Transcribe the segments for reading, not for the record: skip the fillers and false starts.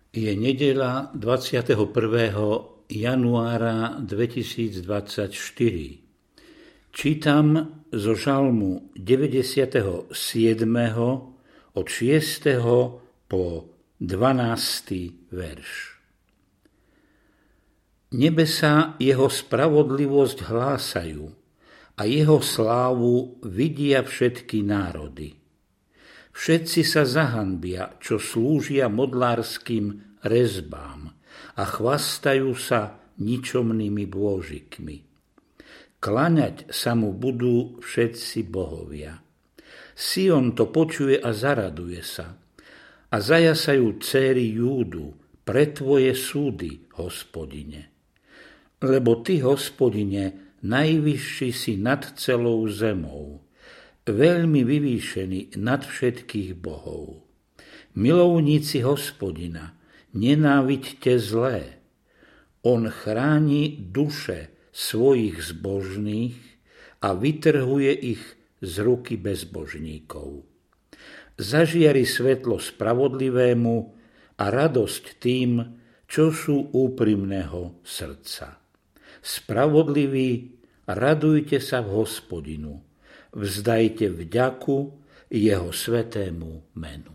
Je nedeľa 21. januára 2024. Čítam zo žalmu 97. od 6. po 12. verš. Nebesá jeho spravodlivosť hlásajú a jeho slávu vidia všetky národy. Všetci sa zahanbia, čo slúžia modlárskym rezbám a chvastajú sa ničomnými bôžikmi. Kláňať sa mu budú všetci bohovia. Sion to počuje a zaraduje sa. A zajasajú céry Júdu pre tvoje súdy, Hospodine. Lebo ty, Hospodine, najvyšší si nad celou zemou, veľmi vyvýšený nad všetkých bohov. Milovníci Hospodina, nenáviďte zlé. On chráni duše svojich zbožných a vytrhuje ich z ruky bezbožníkov. Zažiari svetlo spravodlivému a radosť tým, čo sú úprimného srdca. Spravodliví, radujte sa v Hospodinu. Vzdajte vďaku jeho svätému menu.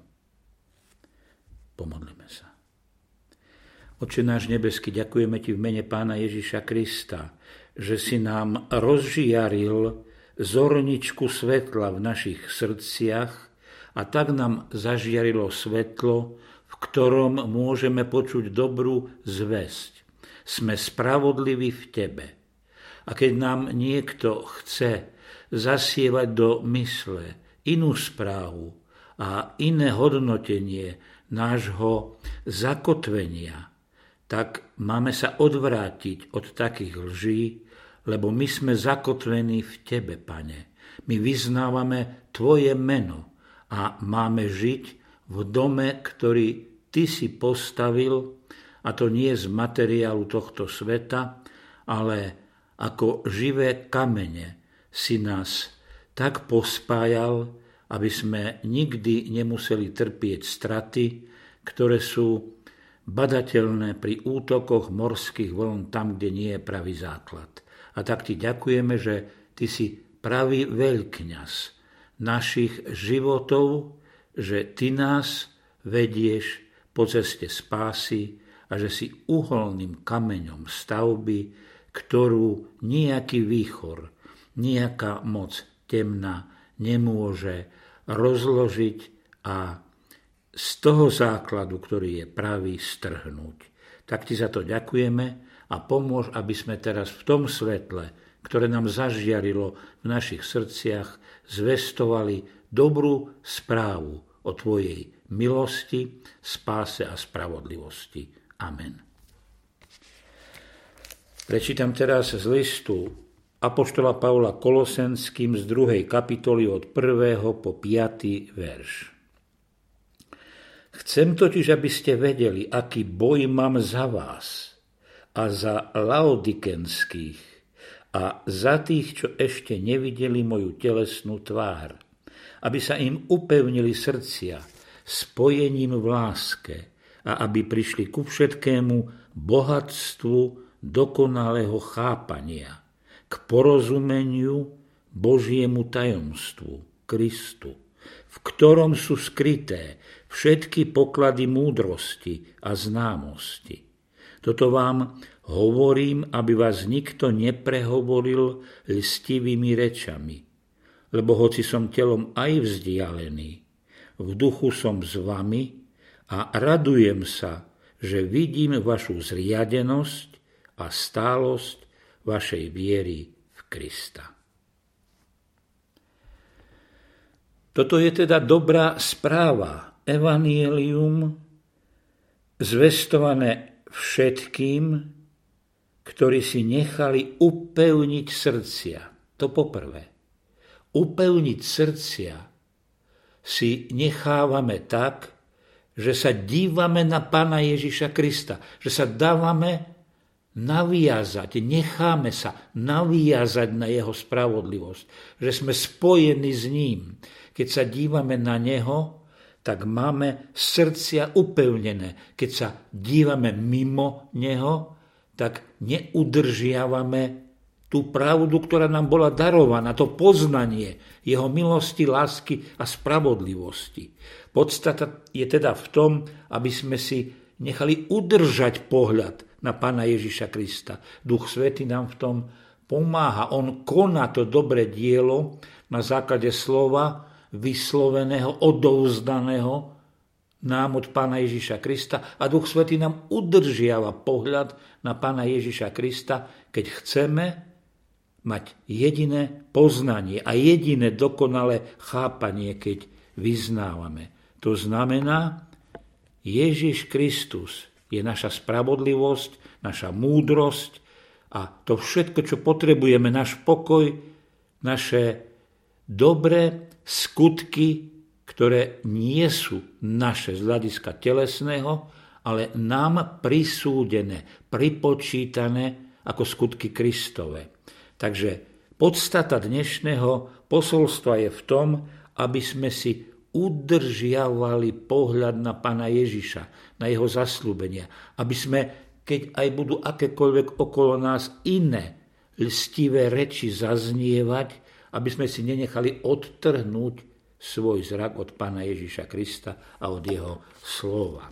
Pomodlíme sa. Otče náš nebeský, ďakujeme ti v mene Pána Ježiša Krista, že si nám rozžiaril zorničku svetla v našich srdciach a tak nám zažiarilo svetlo, v ktorom môžeme počuť dobrú zvesť. Sme spravodliví v tebe. A keď nám niekto chce zasievať do mysle inú správu a iné hodnotenie nášho zakotvenia, tak máme sa odvrátiť od takých lží, lebo my sme zakotvení v tebe, Pane. My vyznávame tvoje meno a máme žiť v dome, ktorý ty si postavil, a to nie z materiálu tohto sveta, ale ako živé kamene si nás tak pospájal, aby sme nikdy nemuseli trpieť straty, ktoré sú badateľné pri útokoch morských vln tam, kde nie je pravý základ. A tak ti ďakujeme, že ty si pravý veľkňaz našich životov, že ty nás vedieš po ceste spásy a že si uholným kameňom stavby, ktorú nejaký výchor, nejaká moc temná nemôže rozložiť a z toho základu, ktorý je pravý, strhnúť. Tak ti za to ďakujeme a pomôž, aby sme teraz v tom svetle, ktoré nám zažiarilo v našich srdciach, zvestovali dobrú správu o tvojej milosti, spáse a spravodlivosti. Amen. Prečítam teraz z listu apoštola Pavla Kolosenským z 2. kapitoly od 1. po 5. verš. Chcem totiž, aby ste vedeli, aký boj mám za vás a za laodikenských a za tých, čo ešte nevideli moju telesnú tvár, aby sa im upevnili srdcia spojením v láske a aby prišli ku všetkému bohatstvu dokonalého chápania, k porozumeniu Božiemu tajomstvu, Kristu, v ktorom sú skryté všetky poklady múdrosti a známosti. Toto vám hovorím, aby vás nikto neprehovoril lstivými rečami, lebo hoci som telom aj vzdialený, v duchu som s vami a radujem sa, že vidím vašu zriadenosť a stálosť vašej viery v Krista. Toto je teda dobrá správa, evanjelium, zvestované všetkým, ktorí si nechali upevniť srdcia. To poprvé. Upevniť srdcia si nechávame tak, že sa dívame na Pána Ježiša Krista, že sa dávame naviazať, necháme sa naviazať na jeho spravodlivosť, že sme spojení s ním. Keď sa dívame na neho, tak máme srdcia upevnené. Keď sa dívame mimo neho, tak neudržiavame tú pravdu, ktorá nám bola darovaná, to poznanie jeho milosti, lásky a spravodlivosti. Podstata je teda v tom, aby sme si nechali udržať pohľad na Pána Ježiša Krista. Duch Svätý nám v tom pomáha. On koná to dobré dielo na základe slova vysloveného, odovzdaného nám od Pána Ježiša Krista, a Duch Svätý nám udržiava pohľad na Pána Ježiša Krista, keď chceme mať jediné poznanie a jediné dokonalé chápanie, keď vyznávame. To znamená, Ježiš Kristus je naša spravodlivosť, naša múdrosť a to všetko, čo potrebujeme, náš pokoj, naše dobré skutky, ktoré nie sú naše z hľadiska telesného, ale nám prisúdené, pripočítané ako skutky Kristove. Takže podstata dnešného posolstva je v tom, aby sme si udržiavali pohľad na Pána Ježiša, na jeho zasľúbenia, aby sme, keď aj budú akékoľvek okolo nás iné lstivé reči zaznievať, aby sme si nenechali odtrhnúť svoj zrak od Pána Ježiša Krista a od jeho slova.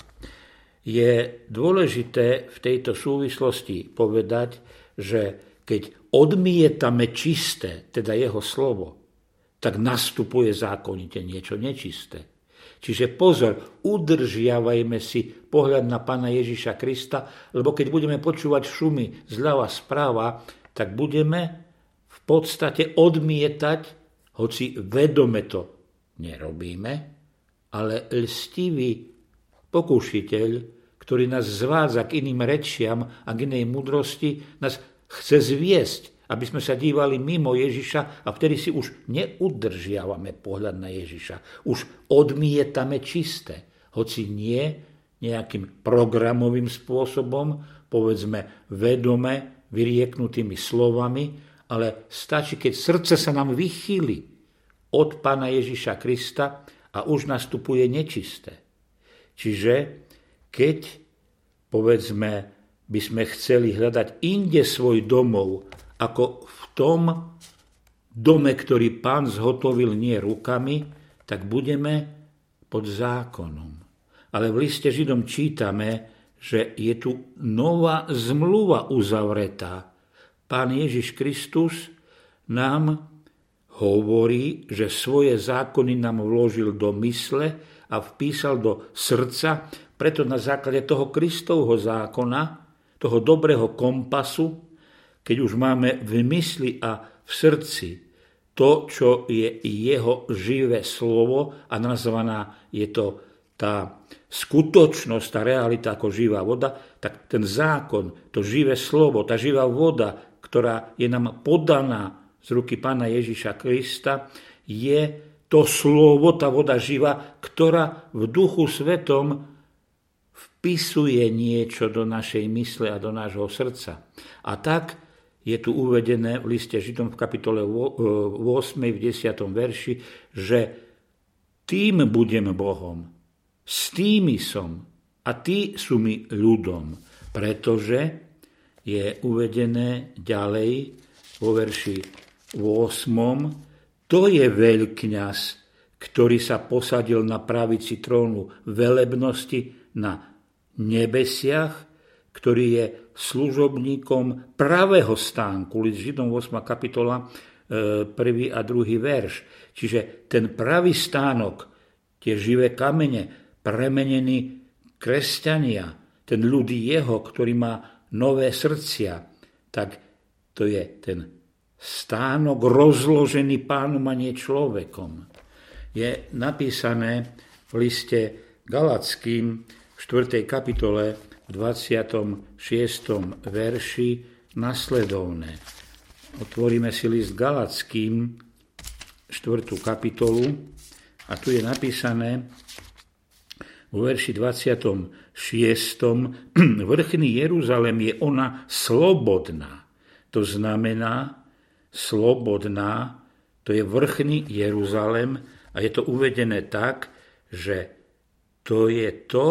Je dôležité v tejto súvislosti povedať, že keď odmietame čisté, teda jeho slovo, tak nastupuje zákonite niečo nečisté. Čiže pozor, udržiavajme si pohľad na Pána Ježiša Krista, lebo keď budeme počúvať šumy zľava správa, tak budeme v podstate odmietať, hoci vedome to nerobíme, ale lstivý pokušiteľ, ktorý nás zvádza k iným rečiam a k inej múdrosti, nás chce zviesť, aby sme sa dívali mimo Ježiša, a vtedy si už neudržiavame pohľad na Ježiša. Už odmietame čisté, hoci nie nejakým programovým spôsobom, povedzme vedome, vyrieknutými slovami, ale stačí, keď srdce sa nám vychýli od Pána Ježiša Krista a už nastupuje nečisté. Čiže keď, povedzme, by sme chceli hľadať inde svoj domov, ako v tom dome, ktorý Pán zhotovil nie rukami, tak budeme pod zákonom. Ale v liste Židom čítame, že je tu nová zmluva uzavretá. Pán Ježiš Kristus nám hovorí, že svoje zákony nám vložil do mysle a vpísal do srdca, preto na základe toho Kristovho zákona, toho dobrého kompasu, keď už máme v mysli a v srdci to, čo je jeho živé slovo a nazvaná je to tá skutočnosť, tá realita ako živá voda, tak ten zákon, to živé slovo, tá živá voda, ktorá je nám podaná z ruky Pána Ježiša Krista, je to slovo, tá voda živá, ktorá v Duchu Svetom vpisuje niečo do našej mysle a do nášho srdca. A tak je tu uvedené v liste Židom v kapitole 8. v 10. verši, že tým budem Bohom, s tými som a tí sú mi ľudom, pretože je uvedené ďalej vo verši 8. To je veľkňaz, ktorý sa posadil na pravici trónu velebnosti na nebesiach, ktorý je služobníkom pravého stánku. List Židom 8. kapitola 1. a 2. verš. Čiže ten pravý stánok, tie živé kamene, premenení kresťania, ten ľud jeho, ktorý má nové srdcia, tak to je ten stánok rozložený Pánom a nie človekom. Je napísané v liste Galackým v 4. kapitole v 26. verši nasledovné. Otvoríme si list Galackým 4. kapitolu a tu je napísané vo verši 26. Vrchný Jeruzalém je ona slobodná. To znamená slobodná, to je vrchný Jeruzalém a je to uvedené tak, že To je to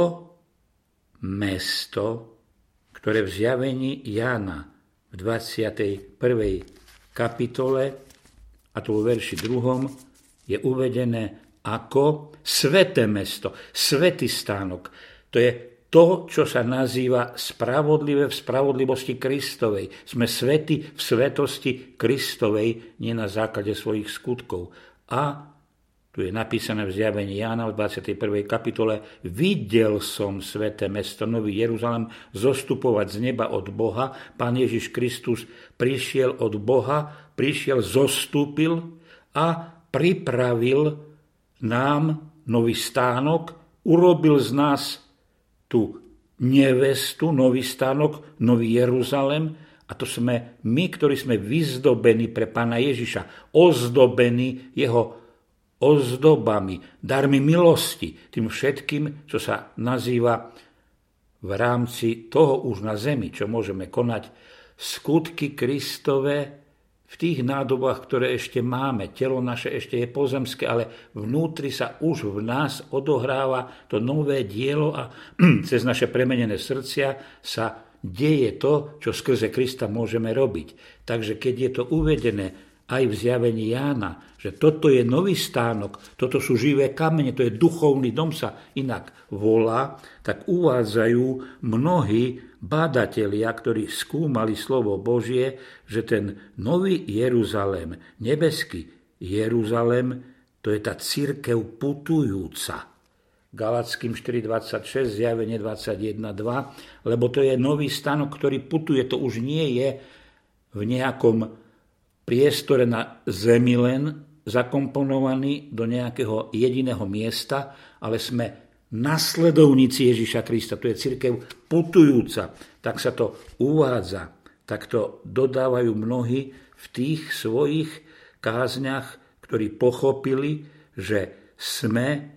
mesto, ktoré v zjavení Jána v 21. kapitole, a to vo verši 2. je uvedené ako sväté mesto, svätý stánok. To je to, čo sa nazýva spravodlivé v spravodlivosti Kristovej. Sme svätí v svetosti Kristovej, nie na základe svojich skutkov. A tu je napísané v zjavení Jána v 21. kapitole: videl som sväté mesto, Nový Jeruzalém, zostupovať z neba od Boha. Pán Ježiš Kristus prišiel od Boha, zostúpil a pripravil nám nový stánok, urobil z nás tú nevestu, nový stánok, Nový Jeruzalém. A to sme my, ktorí sme vyzdobení pre Pána Ježiša, ozdobení jeho ozdobami, darmi milosti, tým všetkým, čo sa nazýva v rámci toho už na zemi, čo môžeme konať, skutky Kristove v tých nádobách, ktoré ešte máme. Telo naše ešte je pozemské, ale vnútri sa už v nás odohráva to nové dielo a cez naše premenené srdcia sa deje to, čo skrze Krista môžeme robiť. Takže keď je to uvedené aj v zjavení Jána, že toto je nový stánok, toto sú živé kamene, to je duchovný dom, sa inak volá, tak uvádzajú mnohí badatelia, ktorí skúmali slovo Božie, že ten nový Jeruzalém, nebeský Jeruzalém, to je tá cirkev putujúca. Galackým 4.26, zjavenie 21.2, lebo to je nový stánok, ktorý putuje, to už nie je v nejakom priestore na zemi len zakomponovaný do nejakého jediného miesta, ale sme nasledovníci Ježiša Krista. To je cirkev putujúca. Tak sa to uvádza. Tak to dodávajú mnohí v tých svojich kázniach, ktorí pochopili, že sme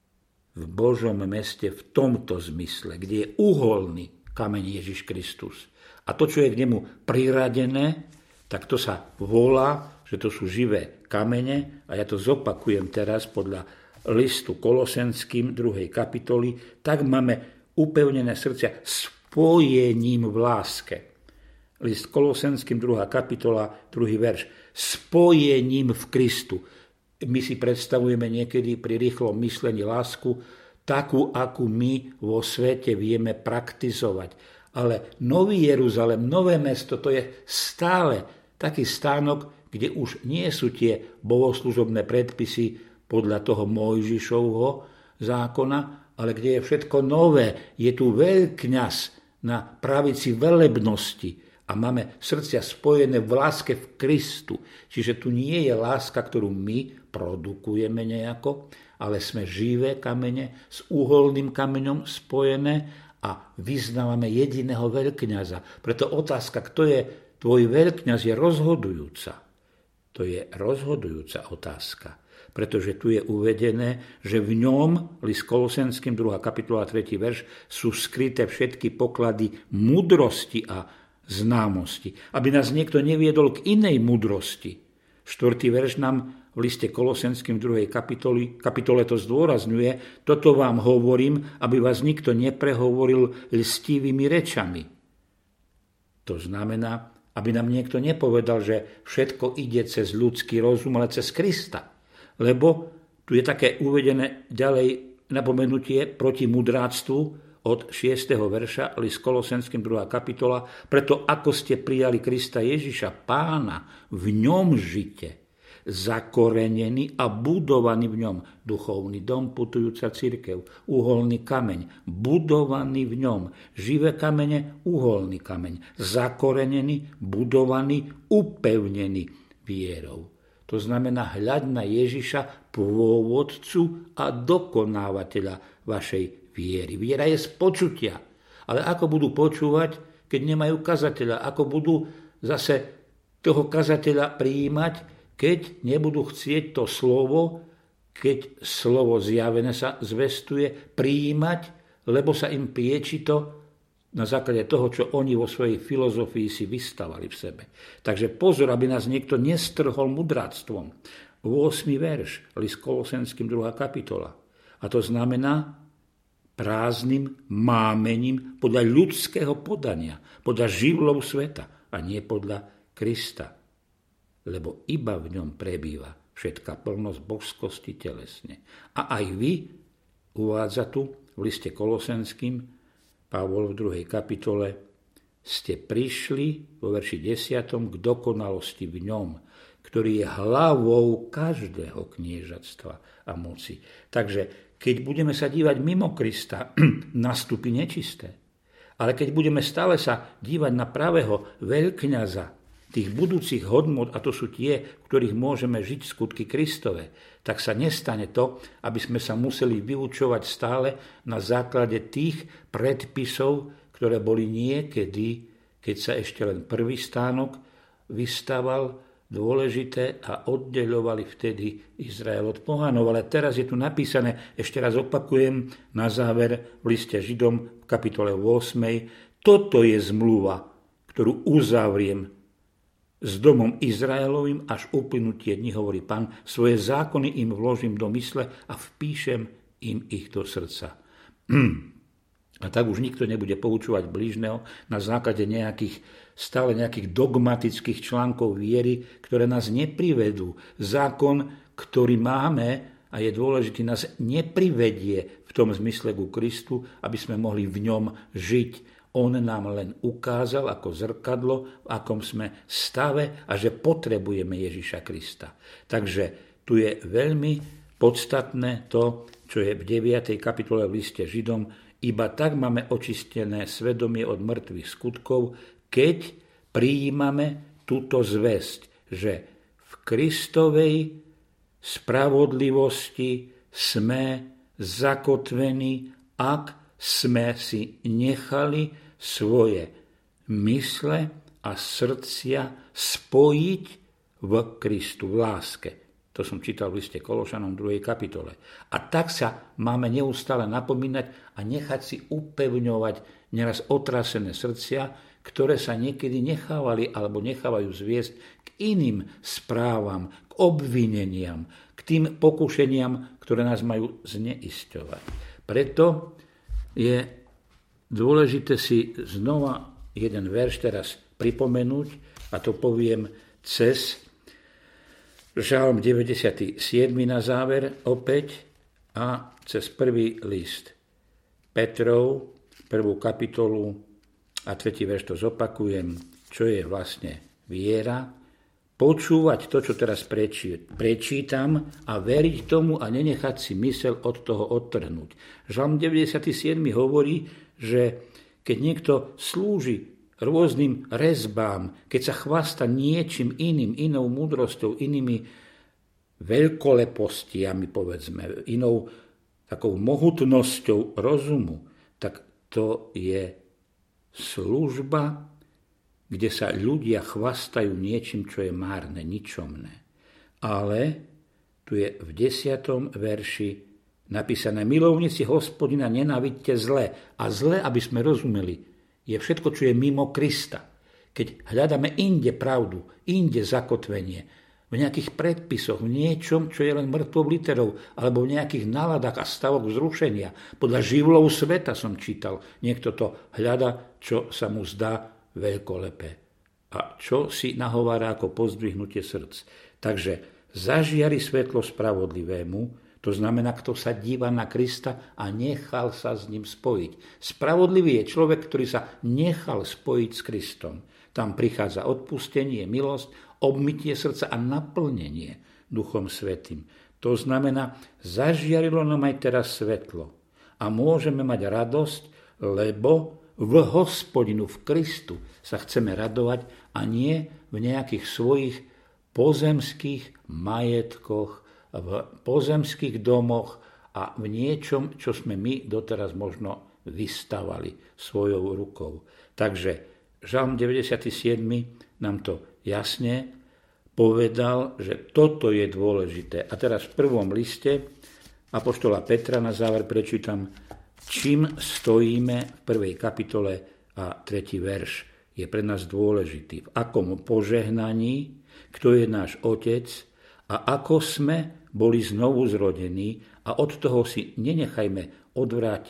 v Božom meste v tomto zmysle, kde je uholný kameň Ježiš Kristus. A to, čo je k nemu priradené, tak to sa volá, že to sú živé kamene, a ja to zopakujem teraz podľa listu Kolosenským 2. kapitoly, tak máme upevnené srdcia spojením v láske. List Kolosenským 2. kapitola 2. verš. Spojením v Kristu. My si predstavujeme niekedy pri rýchlom myslení lásku takú, akú my vo svete vieme praktizovať. Ale Nový Jeruzalém, nové mesto, to je stále taký stánok, kde už nie sú tie bohoslužobné predpisy podľa toho Mojžišovho zákona, ale kde je všetko nové. Je tu veľkňaz na pravici velebnosti a máme srdcia spojené v láske v Kristu. Čiže tu nie je láska, ktorú my produkujeme nejako, ale sme živé kamene s uholným kameňom spojené a vyznávame jediného veľkňaza. Preto otázka, kto je tvoj veľkňaz, je rozhodujúca. To je rozhodujúca otázka. Pretože tu je uvedené, že v ňom, list Kolosenským 2. kapitola 3. verš, sú skryté všetky poklady mudrosti a známosti. Aby nás niekto neviedol k inej mudrosti. 4. verš nám v liste Kolosenským 2. kapitole to zdôrazňuje. Toto vám hovorím, aby vás nikto neprehovoril lstivými rečami. To znamená, aby nám niekto nepovedal, že všetko ide cez ľudský rozum, ale cez Krista. Lebo tu je také uvedené ďalej napomenutie proti mudráctvu od 6. verša, list Kolosenským 2. kapitola. Preto ako ste prijali Krista Ježiša, Pána, v ňom žite, zakorenený a budovaný v ňom, duchovný dom, putujúca cirkev, uholný kameň, budovaný v ňom, živé kamene, uholný kameň, zakorenený, budovaný, upevnený vierou. To znamená hľaď na Ježiša, pôvodcu a dokonávateľa vašej viery. Viera je z počutia, ale ako budú počúvať, keď nemajú kazateľa? Ako budú zase toho kazateľa prijímať, keď nebudú chcieť to slovo, keď slovo zjavené sa zvestuje, prijímať, lebo sa im prieči to na základe toho, čo oni vo svojej filozofii si vystavali v sebe. Takže pozor, aby nás niekto nestrhol mudráctvom. 8. verš, list Kolosenským 2. kapitola. A to znamená, prázdnym mámením podľa ľudského podania, podľa živlov sveta a nie podľa Krista. Lebo iba v ňom prebýva všetká plnosť božskosti telesne. A aj vy, uvádza tu v liste Kolosenským, Pavol v 2. kapitole, ste prišli vo verši 10. k dokonalosti v ňom, ktorý je hlavou každého kniežatstva a moci. Takže keď budeme sa dívať mimo Krista, nastúpi nečisté. Ale keď budeme stále sa dívať na pravého veľkňaza, tých budúcich hodnôt, a to sú tie, v ktorých môžeme žiť skutky Kristove, tak sa nestane to, aby sme sa museli vyučovať stále na základe tých predpisov, ktoré boli niekedy, keď sa ešte len prvý stánok vystával, dôležité a oddeľovali vtedy Izrael od pohanov. Ale teraz je tu napísané, ešte raz opakujem, na záver v liste Židom v kapitole 8. Toto je zmluva, ktorú uzavriem s domom Izraelovým až uplynutie dní, hovorí Pán, svoje zákony im vložím do mysle a vpíšem im ich do srdca. A tak už nikto nebude poučovať blížneho na základe stále nejakých dogmatických článkov viery, ktoré nás neprivedú. Zákon, ktorý máme a je dôležitý, nás neprivedie v tom zmysle ku Kristu, aby sme mohli v ňom žiť. On nám len ukázal ako zrkadlo, v akom sme stave a že potrebujeme Ježiša Krista. Takže tu je veľmi podstatné to, čo je v 9. kapitole v liste Židom. Iba tak máme očistené svedomie od mŕtvych skutkov, keď prijímame túto zvesť, že v Kristovej spravodlivosti sme zakotvení, ak sme si nechali svoje mysle a srdcia spojiť v Kristu, v láske. To som čítal v liste Kološanom 2. kapitole. A tak sa máme neustále napomínať a nechať si upevňovať neraz otrasené srdcia, ktoré sa niekedy nechávali alebo nechávajú zviesť k iným správam, k obvineniam, k tým pokušeniam, ktoré nás majú zneisťovať. Preto je dôležité si znova jeden verš teraz pripomenúť, a to poviem cez Žalm 97. na záver opäť a cez prvý list Petrov, 1. kapitolu a 3. verš to zopakujem, čo je vlastne viera, počúvať to, čo teraz prečítam a veriť tomu a nenechať si mysel od toho odtrhnúť. Žalm 97. hovorí, že keď niekto slúži rôznym rezbám, keď sa chvasta niečím iným, inou múdrosťou, inými veľkolepostiami, povedzme, inou takou mohutnosťou rozumu, tak to je služba, kde sa ľudia chvastajú niečím, čo je márne, ničomné. Ale tu je v 10. verši napísané: milovníci Hospodina, nenávidte zle. A zle, aby sme rozumeli, je všetko, čo je mimo Krista. Keď hľadáme inde pravdu, inde zakotvenie, v nejakých predpisoch, v niečom, čo je len mŕtvou literou, alebo v nejakých náladách a stavoch vzrušenia. Podľa živlov sveta som čítal. Niekto to hľada, čo sa mu zdá veľkolepé. A čo si nahovára ako pozdvihnutie srdc. Takže zažiari svetlo spravodlivému, to znamená, kto sa díva na Krista a nechal sa s ním spojiť. Spravodlivý je človek, ktorý sa nechal spojiť s Kristom. Tam prichádza odpustenie, milosť, obmytie srdca a naplnenie Duchom Svätým. To znamená, zažiarilo nám aj teraz svetlo. A môžeme mať radosť, lebo v Hospodinu, v Kristu sa chceme radovať a nie v nejakých svojich pozemských majetkoch, v pozemských domoch a v niečom, čo sme my doteraz možno vystavali svojou rukou. Takže Žalm 97 nám to jasne povedal, že toto je dôležité. A teraz v prvom liste apoštola Petra na záver prečítam, čím stojíme v 1. kapitole a 3. verš. Je pre nás dôležitý. V akom požehnaní, kto je náš Otec a ako sme boli znovu zrodení a od toho si nenechajme odvrátiť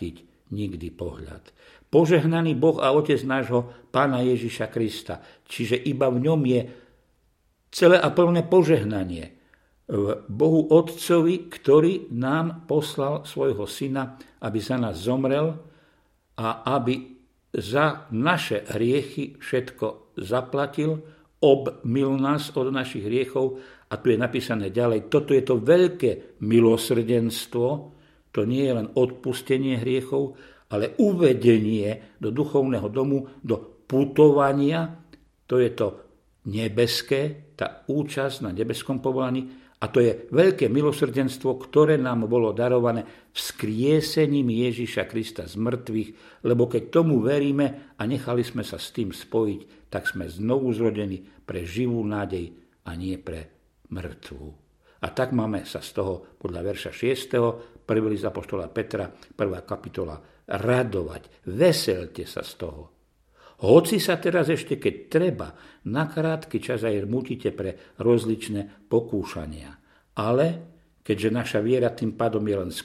nikdy pohľad. Požehnaný Boh a Otec nášho Pána Ježiša Krista. Čiže iba v ňom je celé a plné požehnanie. V Bohu Otcovi, ktorý nám poslal svojho Syna, aby za nás zomrel a aby za naše hriechy všetko zaplatil, obmil nás od našich hriechov. A tu je napísané ďalej, toto je to veľké milosrdenstvo, to nie je len odpustenie hriechov, ale uvedenie do duchovného domu, do putovania, to je to nebeské, tá účasť na nebeskom povolaní, a to je veľké milosrdenstvo, ktoré nám bolo darované vzkriesením Ježiša Krista z mŕtvych, lebo keď tomu veríme a nechali sme sa s tým spojiť, tak sme znovu zrodení pre živú nádej a nie pre mŕtvú. A tak máme sa z toho podľa verša 6. 1. list apoštola Petra, 1. kapitola, radovať. Veselte sa z toho. Hoci sa teraz ešte, keď treba, na krátky čas aj mutíte pre rozličné pokúšania. Ale keďže naša viera tým pádom je len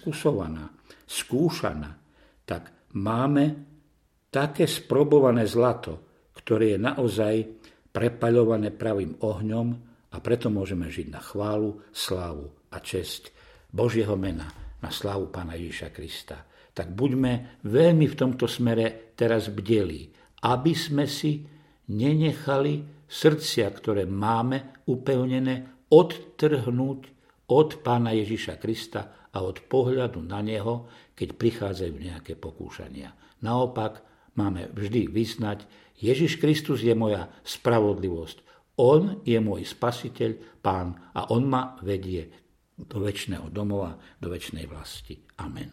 skúšaná, tak máme také sprobované zlato, ktoré je naozaj prepaľované pravým ohňom, a preto môžeme žiť na chválu, slávu a česť Božieho mena, na slávu Pána Ježiša Krista. Tak buďme veľmi v tomto smere teraz bdelí, aby sme si nenechali srdcia, ktoré máme upevnené, odtrhnúť od Pána Ježiša Krista a od pohľadu na Neho, keď prichádzajú nejaké pokúšania. Naopak, máme vždy vyznať, Ježiš Kristus je moja spravodlivosť. On je môj spasiteľ, Pán, a on ma vedie do večného domova, do večnej vlasti. Amen.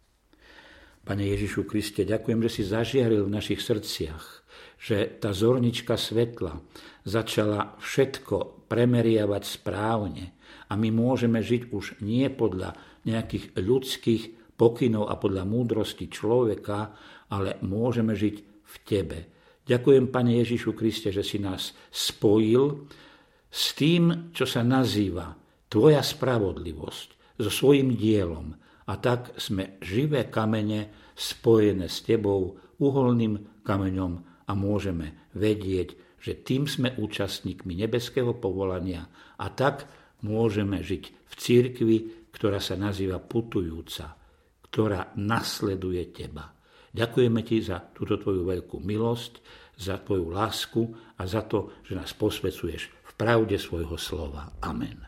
Pane Ježišu Kriste, ďakujem, že si zažiaril v našich srdciach, že tá zornička svetla začala všetko premeriavať správne a my môžeme žiť už nie podľa nejakých ľudských pokynov a podľa múdrosti človeka, ale môžeme žiť v Tebe. Ďakujem, Pane Ježišu Kriste, že si nás spojil s tým, čo sa nazýva Tvoja spravodlivosť, so svojím dielom. A tak sme živé kamene spojené s Tebou, uholným kameňom, a môžeme vedieť, že tým sme účastníkmi nebeského povolania, a tak môžeme žiť v cirkvi, ktorá sa nazýva putujúca, ktorá nasleduje Teba. Ďakujeme Ti za túto Tvoju veľkú milosť, za Tvoju lásku a za to, že nás posvedzuješ v pravde svojho slova. Amen.